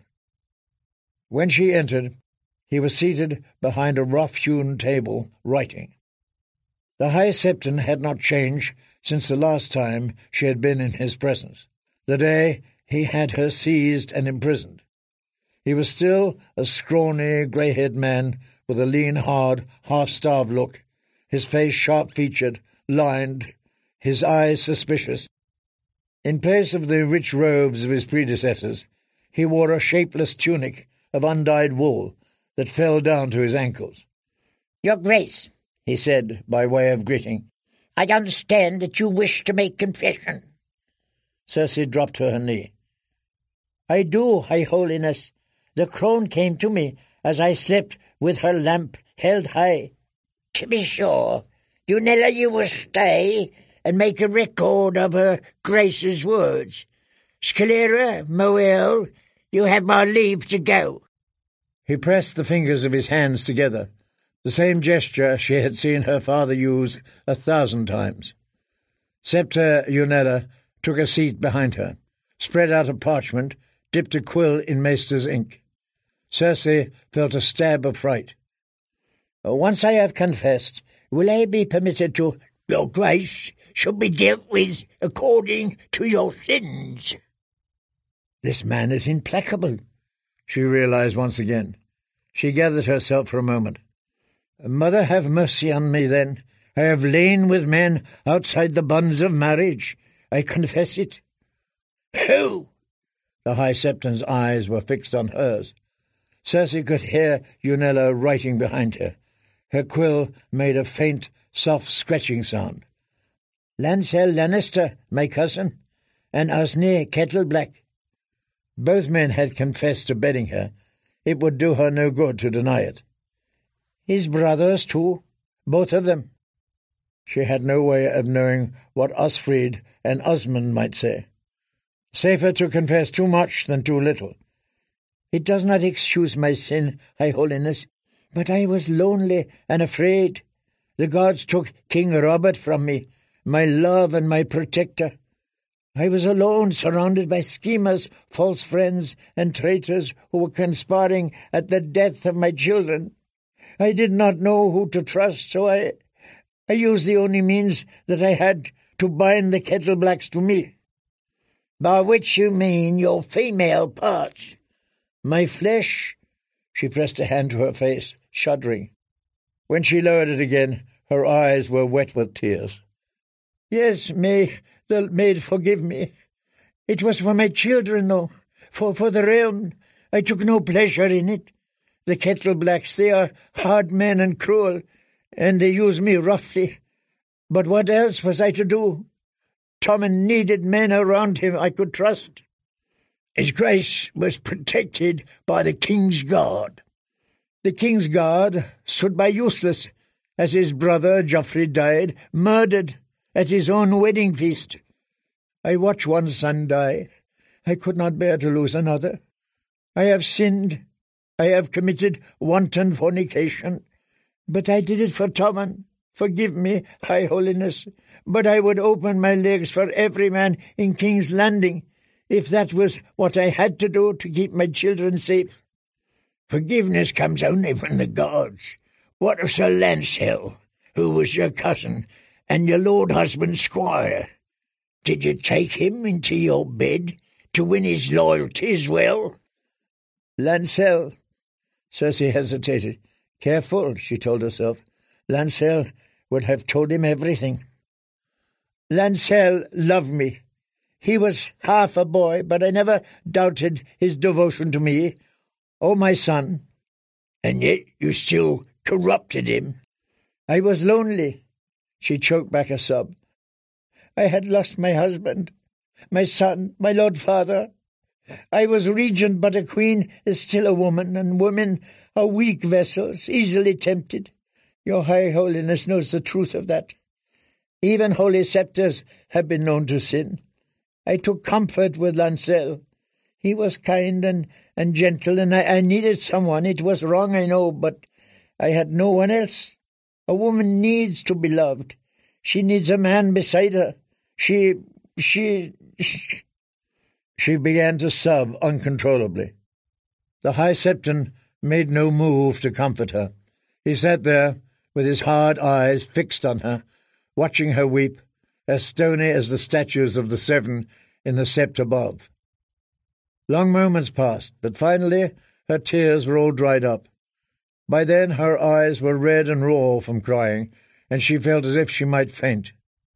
When she entered, he was seated behind a rough-hewn table, writing. The High Septon had not changed since the last time she had been in his presence, the day he had her seized and imprisoned. He was still a scrawny, grey-haired man with a lean, hard, half-starved look, his face sharp-featured, lined, his eyes suspicious. In place of the rich robes of his predecessors, he wore a shapeless tunic of undyed wool that fell down to his ankles. Your Grace, he said by way of greeting, I understand that you wish to make confession. Circe dropped to her knee. I do, High Holiness. The crone came to me as I slept with her lamp held high. To be sure, Unella, you will stay and make a record of her Grace's words. Scalera, Moel, you have my leave to go. He pressed the fingers of his hands together, the same gesture she had seen her father use 1,000 times. Septa Unella took a seat behind her, spread out a parchment, dipped a quill in Maester's ink. Circe felt a stab of fright. Once I have confessed, will I be permitted to— Your Grace should be dealt with according to your sins. This man is implacable, she realized once again. She gathered herself for a moment. Mother, have mercy on me, then. I have lain with men outside the bonds of marriage. I confess it. Who? The High Septon's eyes were fixed on hers. Circe could hear Unella writing behind her. Her quill made a faint, soft scratching sound. Lancel Lannister, my cousin, and Osney Kettleblack. Both men had confessed to bedding her. It would do her no good to deny it. His brothers, too, both of them. She had no way of knowing what Osfried and Osmond might say. Safer to confess too much than too little. It does not excuse my sin, High Holiness, but I was lonely and afraid. The gods took King Robert from me, my love and my protector. I was alone, surrounded by schemers, false friends, and traitors who were conspiring at the death of my children. I did not know who to trust, so I used the only means that I had to bind the Kettleblacks to me. By which you mean your female parts. My flesh. She pressed a hand to her face, shuddering. When she lowered it again, her eyes were wet with tears. Yes, may the maid forgive me. It was for my children, though, for the realm. I took no pleasure in it. The Kettleblacks, they are hard men and cruel, and they use me roughly. But what else was I to do? Tommen needed men around him I could trust. His Grace was protected by the King's Guard. The King's Guard stood by useless, as his brother Joffrey died, murdered at his own wedding feast. I watched one son die. I could not bear to lose another. I have sinned. I have committed wanton fornication. But I did it for Tommen. Forgive me, High Holiness, but I would open my legs for every man in King's Landing, if that was what I had to do to keep my children safe. Forgiveness comes only from the gods. What of Sir Lancel? who was your cousin and your lord husband's squire. Did you take him into your bed to win his loyalty as well?" "Lancel." Cersei hesitated. Careful, she told herself. Lancel would have told him everything. Lancel loved me. He was half a boy, but I never doubted his devotion to me. Oh, my son. And yet you still corrupted him. I was lonely. She choked back a sob. I had lost my husband, my son, my lord father. I was regent, but a queen is still a woman, and women are weak vessels, easily tempted. Your High Holiness knows the truth of that. Even holy sceptres have been known to sin. I took comfort with Lancel. He was kind and gentle, and I needed someone. It was wrong, I know, but I had no one else. A woman needs to be loved. She needs a man beside her. She began to sob uncontrollably. The High Septon made no move to comfort her. He sat there, with his hard eyes fixed on her, watching her weep, as stony as the statues of the seven in the sept above. Long moments passed, but finally her tears were all dried up. By then her eyes were red and raw from crying, and she felt as if she might faint.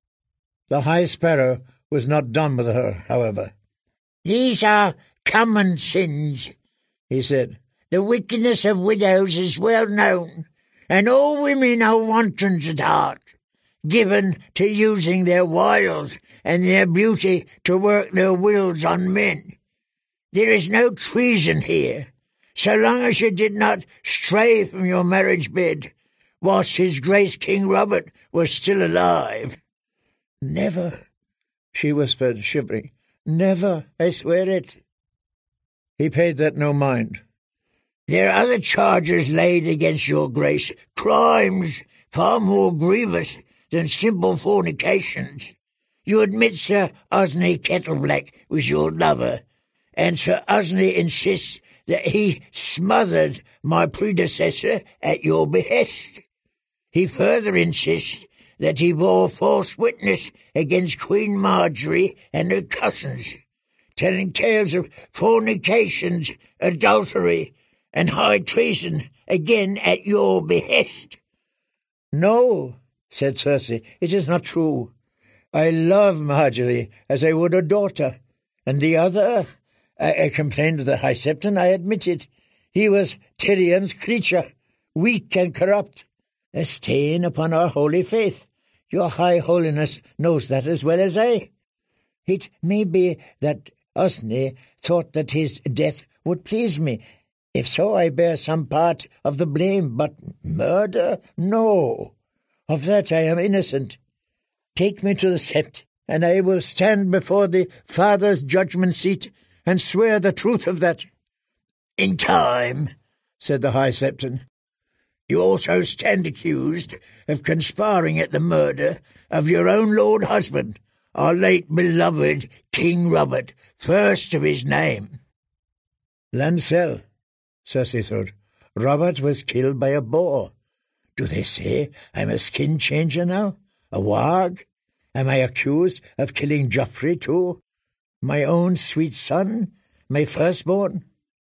The High Sparrow was not done with her, however. "These are common sins," he said. "The wickedness of widows is well known, and all women are wantons at heart, given to using their wiles and their beauty to work their wills on men. There is no treason here, so long as you did not stray from your marriage bed whilst His Grace King Robert was still alive." "Never," she whispered, shivering. "Never, I swear it." He paid that no mind. "There are other charges laid against your Grace, crimes far more grievous than simple fornications. You admit Sir Osney Kettleblack was your lover, and Sir Osney insists that he smothered my predecessor at your behest. He further insists that he bore false witness against Queen Marjorie and her cousins, telling tales of fornications, adultery, and high treason, again at your behest." "No," said Cersei, "it is not true. I love Marjorie as I would a daughter, and the other, I complained of the High Septon, I admit it. He was Tyrion's creature, weak and corrupt, a stain upon our holy faith. Your High Holiness knows that as well as I. It may be that Osney thought that his death would please me. If so, I bear some part of the blame, but murder? No. Of that I am innocent. Take me to the sept, and I will stand before the Father's judgment seat and swear the truth of that." "In time," said the High Septon. "You also stand accused of conspiring at the murder of your own lord husband, our late beloved King Robert, first of his name." "Lancel," Cersei thought. "Robert was killed by a boar. Do they say I'm a skin-changer now? A warg? Am I accused of killing Joffrey too? My own sweet son? My firstborn?"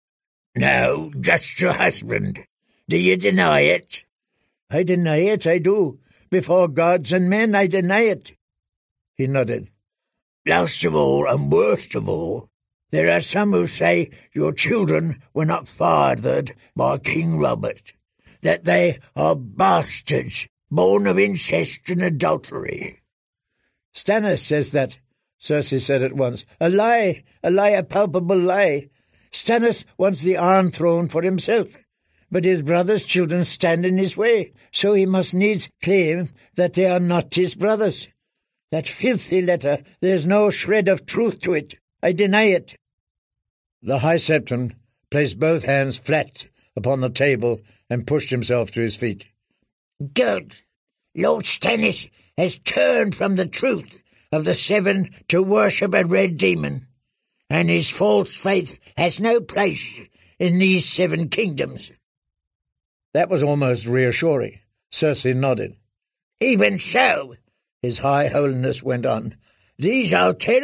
"No, just your husband. Do you deny it?" "I deny it, I do. Before gods and men, I deny it." He nodded. "Last of all, and worst of all, there are some who say your children were not fathered by King Robert, that they are bastards born of incest and adultery." "Stannis says that," Cersei said at once. A lie, a palpable lie. Stannis wants the Iron Throne for himself, but his brother's children stand in his way, so he must needs claim that they are not his brothers. That filthy letter, there's no shred of truth to it. I deny it." The High Septon placed both hands flat upon the table and pushed himself to his feet. "Good. Lord Stannis has turned from the truth of the Seven to worship a red demon, and his false faith has no place in these 7 kingdoms." That was almost reassuring. Cersei nodded. Even so, His High Holiness went on, these are